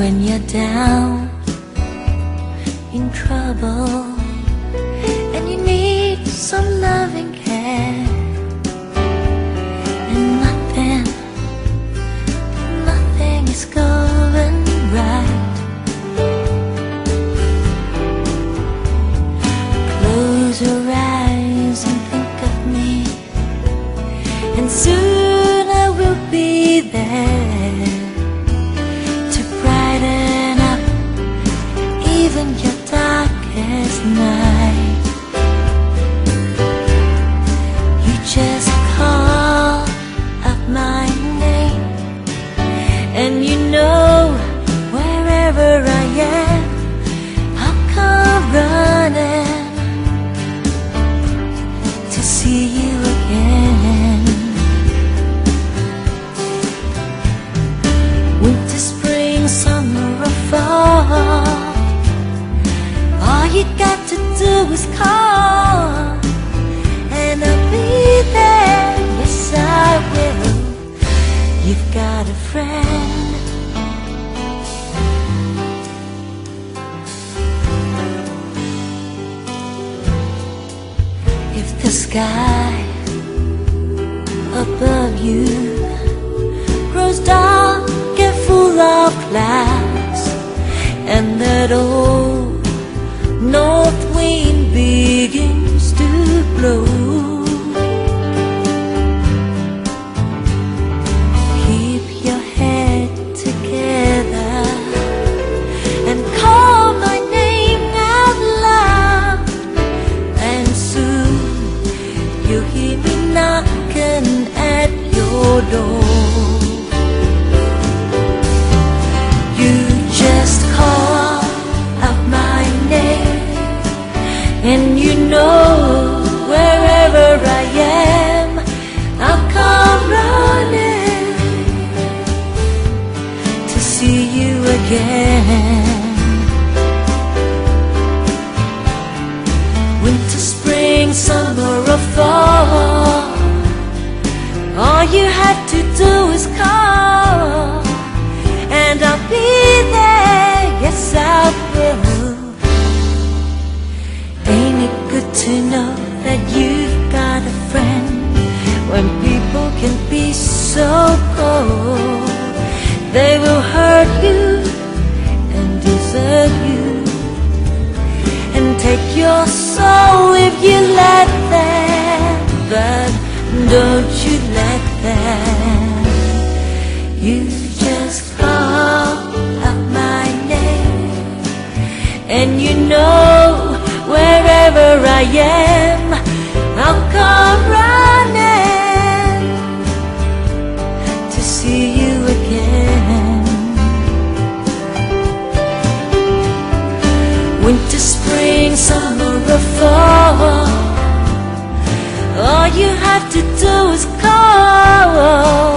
when you're down in trouble and you need some loving care, and nothing is going right. Close your eyes and think of me, and soon I will be there to brighten up even your darkest night. You just call up my name, and you know wherever I am, I'll come running to see you again. Winter, spring, summer or fall, all you got to do is call, and I'll be there. Yes, I will. You've got a friend. If the sky above you grows dark and full of clouds, and that old north wind begins to blow, keep your head together and call my name out loud, and soon you'll hear me knocking at your door. You just call out my name, and you know wherever I am, I'll come running to see you again. Winter, spring, summer or fall, all you have to do is call, and I'll be there. Yes, I will. Ain't it good to know that you've got a friend when people can be so cold? They will hurt you and desert you and take your soul if you let them, but don't you let them. You just call out my name, and you know wherever I am, I'll come running to see you again. Winter, spring, summer or fall, all you have to do is call,